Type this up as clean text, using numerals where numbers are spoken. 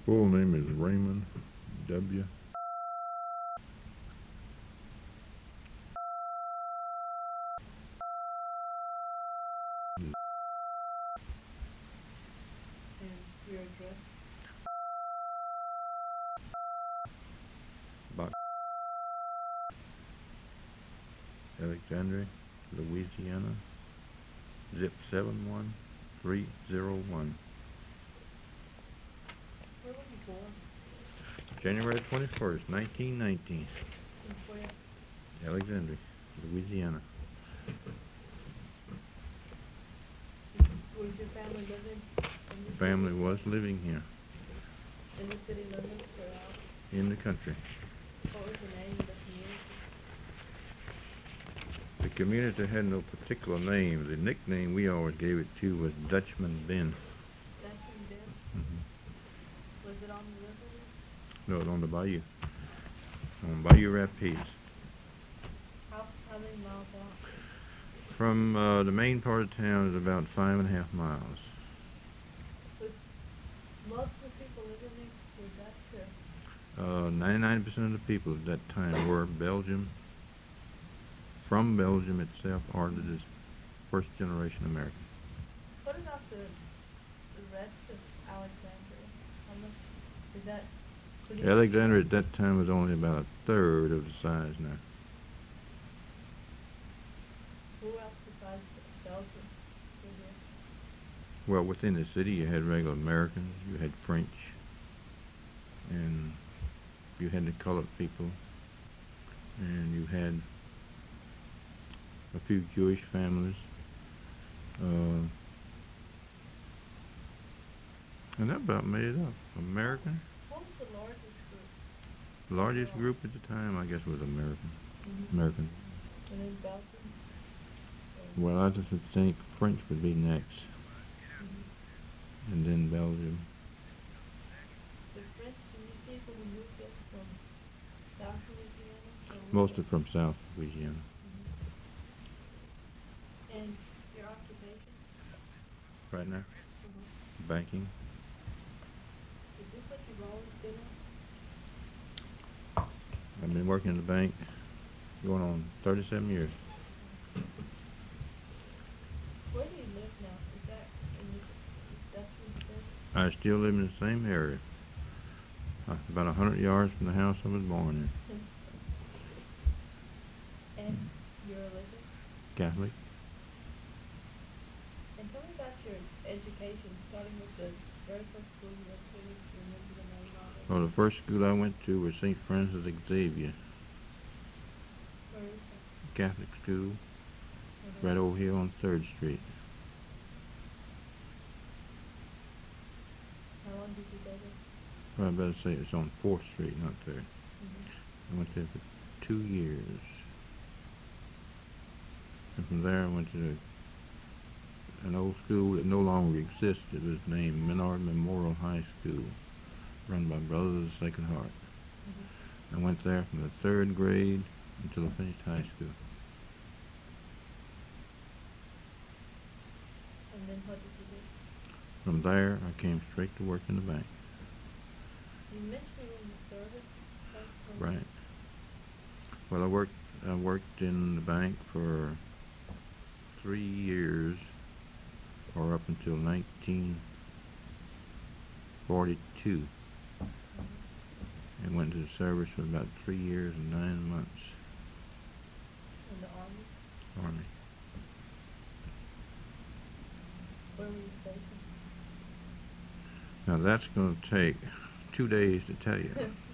full name is Raymond W. And your address? Box Alexandria, Louisiana, zip 71301. Where were you born? January 21st, 1919. And where? Alexandria, Louisiana. Was your family living in the Family was living here city, in the city limits or out? in the country. What was the name of the community? The community had no particular name. The nickname we always gave it to was Dutchman Bend. Dutchman Bend? Mm-hmm. Was it on the river? No, it was on the bayou. On Bayou Rapides. How many miles out? From the main part of town is about 5.5 miles. Was most of the people living there were Dutch or? 99% of the people at that time were from Belgium itself, or the first generation American. What about the rest of Alexandria? How much is that? Alexandria at that time was only about a third of the size now. Who else besides Belgium were there? Well, within the city you had regular Americans, you had French, and you had the colored people, and you had a few Jewish families, and that about made it up. American. What was the largest group? The largest group at the time, I guess, was American. American. And then Belgium? Well, I just would think French would be next, and then Belgium. The French people who moved up from South Louisiana? Mostly from South Louisiana. And your occupation? Right now, banking. Is this what you've always been at? I've been working in the bank going on 37 years. Where do you live now? Is that in the Dutchman Bend? I still live in the same area, about 100 yards from the house I was born in. And your religion? Catholic. And tell me about your education, starting with the very first school you went to. Do you remember the name of it? Well, the first school I went to was St. Francis Xavier, Where is that? Catholic school, right over here on 3rd Street. How long did you go there? Well, I better say it's on 4th Street, not 3rd. I went there for 2 years. And from there I went to an old school that no longer exists. It was named Menard Memorial High School, run by Brothers of the Sacred Heart. I went there from the 3rd grade until I finished high school. And then what did you do? From there, I came straight to work in the bank. You mentioned you were in the service. Right. Well, I worked in the bank for 3 years, or up until 1942. And went to the service for about 3 years and 9 months. In the Army? Army. Where were you stationed? Now that's going to take 2 days to tell you.